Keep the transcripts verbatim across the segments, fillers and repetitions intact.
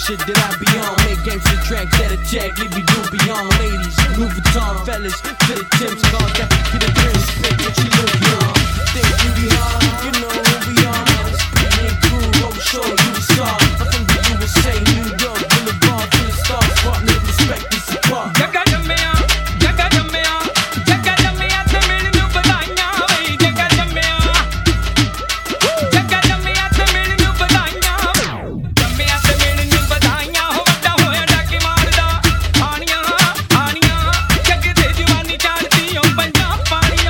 shit that I be on. Make gangsta tracks that attack, leave you do beyond. Ladies, Louis Vuitton, fellas, fit the Tim's cars, that be the dream, spit that you look young. Think you be hard, you know who we are. Speeding crew, road show, you the star. I'm from the U S A, New York, Boulevard, to the stars, partner, respect this apart. Jagga ਜੰਮਿਆ, ਜੱਗਾ ਜੰਮਿਆ, ਜੱਗਾ ਜੰਮਿਆ ਤੇ ਮੈਨੂੰ ਵਧਾਈਆਂ ਵੇ। ਜੱਗਾ ਜੰਮਿਆ, ਜੱਗਾ ਜੰਮਿਆ ਤੇ ਮੈਨੂੰ ਵਧਾਈਆਂ। ਜੰਮਿਆ ਤੇ ਮੈਨੂੰ ਵਧਾਈਆਂ, ਹੋ ਵੱਡਾ ਹੋਇਆ ਡਾਕੇ ਮਾਰਦਾ ਹਾਣੀਆਂ ਹਾਣੀਆਂ। ਜੱਗ ਤੇ ਜਵਾਨੀ ਚਾੜਦੀ ਓ ਪੰਜਾਂ ਪਾਣੀਆਂ।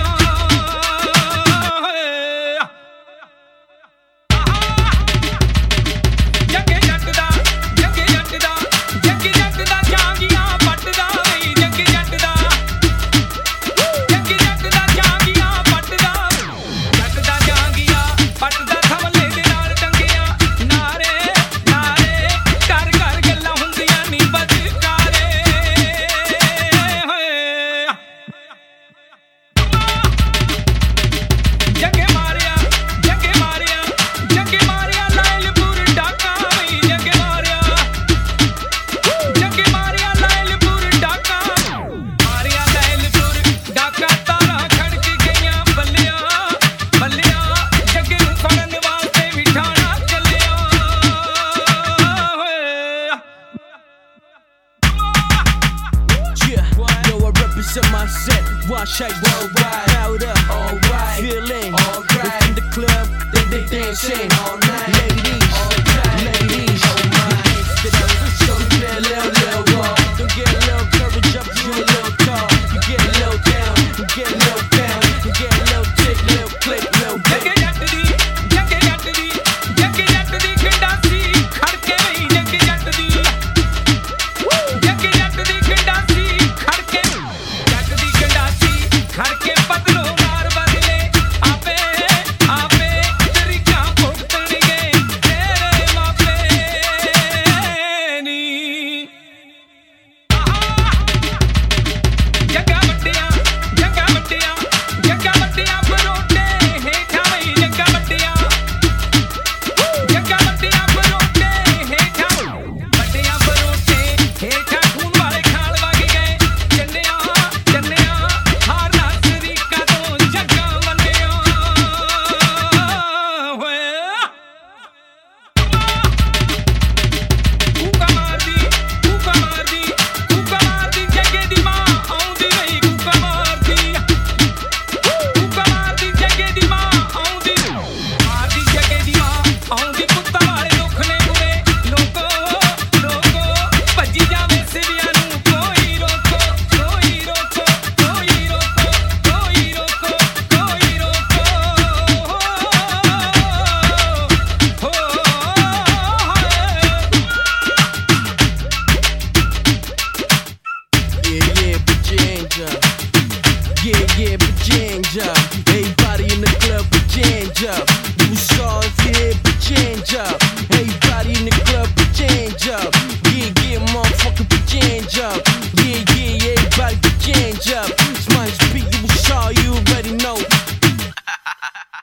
ਜੱਗੇ ਜੱਟ ਦਾ, ਜੱਗੇ ਜੱਟ ਦਾ, ਜੱਗੇ ਜੱਟ ਦਾ ਜਾਂਗੀਆਂ ਪੱਟਦਾ ਵੇ। ਜੱਗੇ ਜੱਟ ਦਾ, ਜੱਗੇ ਜੱਟ ਦਾ ਜਾਂਗੀਆਂ ਪੱਟਦਾ। ਜੱਟ ਦਾ ਜਾਂਗੀਆਂ ਪੱਟਦਾ, ਥਮਲੇ ਦੇ ਨਾਲ ਟੰਗਿਆ ਨਾਰੇ ਨਾਰੇ। ਘਰ ਘਰ ਗੱਲਾਂ ਹੁੰਦੀਆਂ ਨੀ ਬਦਕਾਰੇ ਹੋਏ। ਜੱਗੇ ਮਾਰਿਆ, ਜੱਗੇ ਮਾਰਿਆ, ਜੱਗੇ ਮਾਰਿਆ ਲਾਇਲਪੁਰ ਡਾਕਾ ਵੇ। ਜੱਗੇ ਮਾਰਿਆ, ਜੱਗੇ ਮਾਰਿਆ ਲਾਇਲਪੁਰ ਡਾਕਾ। ਮਾਰਿਆ ਲਾਇਲਪੁਰ ਡਾਕਾ, ਤਾਰਾਂ ਖੜਕ ਗਈਆਂ ਬੱਲਿਆ ਬੱਲਿਆ। ਜੱਗੇ ਨੂੰ ਫੜਨ ਵਾਸਤੇ ਵੀ ਠਾਣਾ ਚੱਲਿਆ ਹੋਏ। Yeah, yo, I represent my set. Wash out worldwide, out up, alright, feeling alright. In the club, they they dancing all night. Ladies, ladies, oh my, show me that little little walk. Don't get a little courage up, you a little tall. You get a little down, you get a little down, you get a little tick, little click, little ਜੱਗੇ bit. ਜੱਟ ਦੀ, ਜੱਗੇ ਜੱਟ ਦੀ, ਜੱਗੇ ਜੱਟ ਦੀ ਗੰਡਾਸੀ ਖੜਕੇ ਵੇ। ਜੱਗੇ ਜੱਟ ਦੀ, ਜੱਗੇ ਜੱਟ ਦੀ ਗੰਡਾਸੀ ਖੜਕੇ। ਜੱਟ ਦੀ ਗੰਡਾਸੀ ਖੜਕੇ, ਬਦਲੋ ਨਾਰ ਬਦਲੇ ਆਪੇ ਆਪੇ। ਤਰੀਕਾਂ ਭੁਗਤਣਗੇ ਤੇਰੇ ਮਾਪੇ ਨੀ। ਜੱਗਾ ਵੱਟਿਆ, ਜੱਗਾ ਵੱਟਿਆ, ਜੱਗਾ ਵੱਟਿਆ ਬਰੋਟੇ ਹੇਠਾਂ ਵੇ। ਜੱਗਾ ਵੱਟਿਆ, ਜੱਗਾ ਵੱਟਿਆ ਬਰੋਟੇ ਹੇਠਾਂ। ਵੱਟਿਆ ਬਰੋਟੇ ਹੇਠਾਂ, ਖੂਨ ਵਾਲੇ ਖਾਲ ਵਗ ਗਏ ਚੰਨਿਆ ਚੰਨਿਆ। ਹਾਰਨਾ ਸਰੀਕਾਂ ਤੋਂ ਜੱਗਾ ਮੰਨਿਆ ਹੋਏ। ਕੂਕਾ ਮਾਰਦੀ, ਕੂਕਾ ਮਾਰਦੀ, ਕੂਕਾ ਮਾਰਦੀ। ਜੱਗੇ ਦੀ ਮਾਂ ਆਉਂਦੀ ਵੇ। ਕੂਕਾ ਮਾਰਦੀ, ਕੂਕਾ ਮਾਰਦੀ। ਜੱਗੇ ਦੀ ਮਾਂ ਆਉਂਦੀ ਮਾਰਦੀ। ਜੱਗੇ ਦੀ ਮਾਂ ਆਉਂਦੀ। ਪੁੱਤਾਂ ਵਾਲੇ ਦੁੱਖ ਨੇ ਬੁਰੇ ਲੋਕੋ ਲੋਕੋ। ਭੱਜੀ ਜਾਵੇ ਸਿਵਿਆਂ ਨੂੰ ਕੋਈ ਰੋਕੋ ਕੋਈ ਰੋਕੋ ਕੋਈ ਰੋਕੋ ਕੋਈ ਰੋਕੋ ਕੋਈ ਰੋਕੋ ਹੋ Yeah, yeah, put your hands up. Yeah, yeah, put your hands up. Everybody in the club, put your hands up. You saw if you here, put your hands up. Everybody in the club, put your hands up. Yeah, yeah, motherfucker, put your hands up. Yeah, yeah, everybody put your hands up. It's my speak, you saw, you already know.